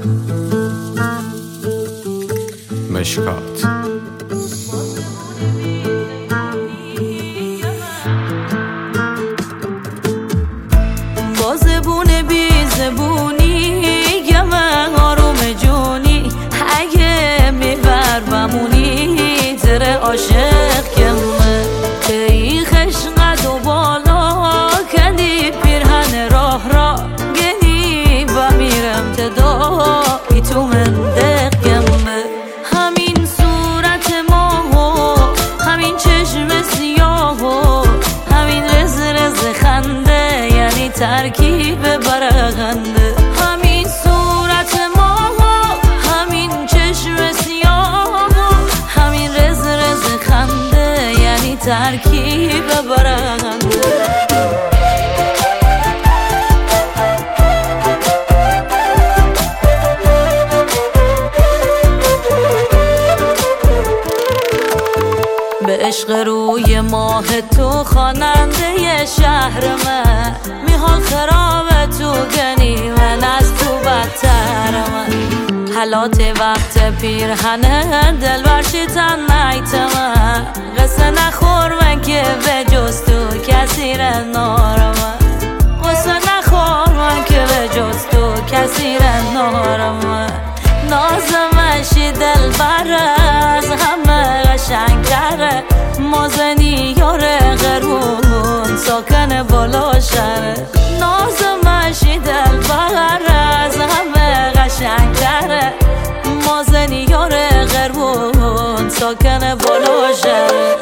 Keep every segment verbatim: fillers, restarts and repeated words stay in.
مشکات با زبون بی زبونی گم آروم جونی اگه میبر بمونی تر عاشق کمه تی خشقت و بالا کندی پیرهن راه را گنی و میرم تدایی تو من دق کمه همین صورت ما و همین چشم سیاه و همین رز رز خنده یعنی ترکیب برغنده همین صورت ما و همین چشم سیاه و همین رز رز خنده یعنی ترکیب برغنده به عشق روی ماه تو خواننده شهر من میحال خراب تو گنی من از تو بدتر من حالات وقت پیرهنه دل برشیتن نیت من قصه نخور من که به جز تو کسی را نارم قصه نخور من که به جز تو کسی را نارم نازمشی دل بر از همه قشنگتره مازنی یاره غرون ساکن بالا شهره نازمشی دل بر از همه قشنگتره مازنی یاره غرون ساکن بالا شهره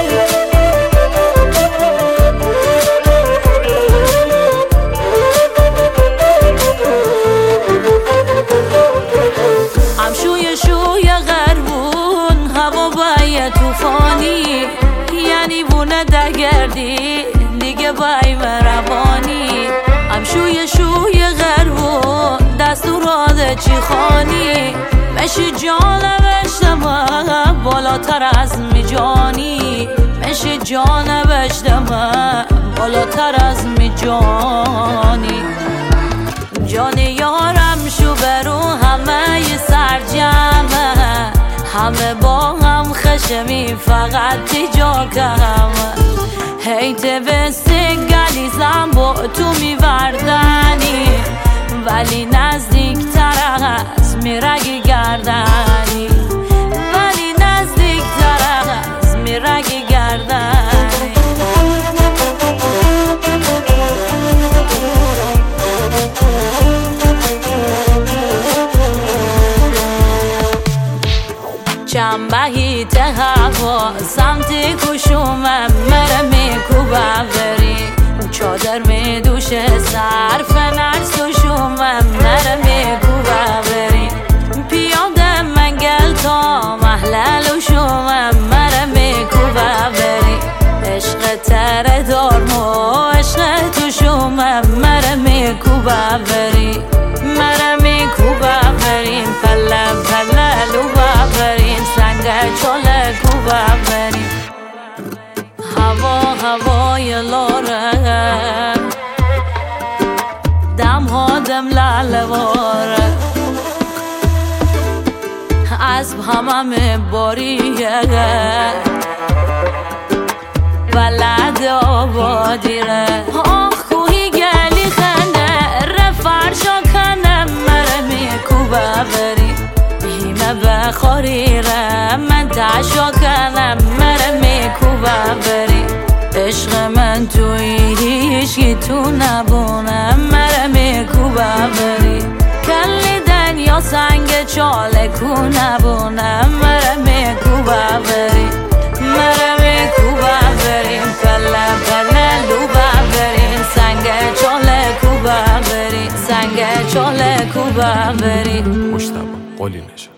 توفانی یعنی بونه دگردی دیگه بای مروانی هم شوی شوی غربون دستورات چی خانی مشی جانبشتم بالاتر از می جانی مشی جانبشتم بالاتر از می جانی جان یارم شو برو همه ی سرجمه همه با هم خشمی فقط تیجا کم هیت بسته گلیزم با تو میوردنی ولی نزدیک تر از میرگی گردنی ولی نزدیک تر از میرگی گردنی چنبهیت هوا سمتی کشومم مره میکوبم بری چادر میدوشه صرف نرس و شومم مره میکوبم بری پیاده منگل تا محلل و شومم مره میکوبم بری عشق تره دارمو عشق تو شومم مره میکوبم بری مره میکوبم بریم پلم پللو بریم سنگ چاله کوبم بریم هوا هوای لاره دم ها دم لالواره اسب همه باریه بلد آبادیره آخ کوهی گلی خنه رفرشا کنم مره میکوبه بری هیمه بخوریره من تشا کنم مره میکوبه بری عشق من توی هیچی تو نبونم مره میکوبه بری کلی دنیا سنگ چاله کو نبونم مره میکوبه بری مره میکوبه بریم پله پله لوبه بریم سنگ چاله کوبه بری سنگ چاله کوبه بری مجتبی قلی نشه.